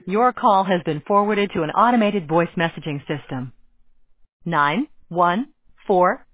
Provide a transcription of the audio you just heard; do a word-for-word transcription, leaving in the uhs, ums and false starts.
Your call has been forwarded to an automated voice messaging system. nine one four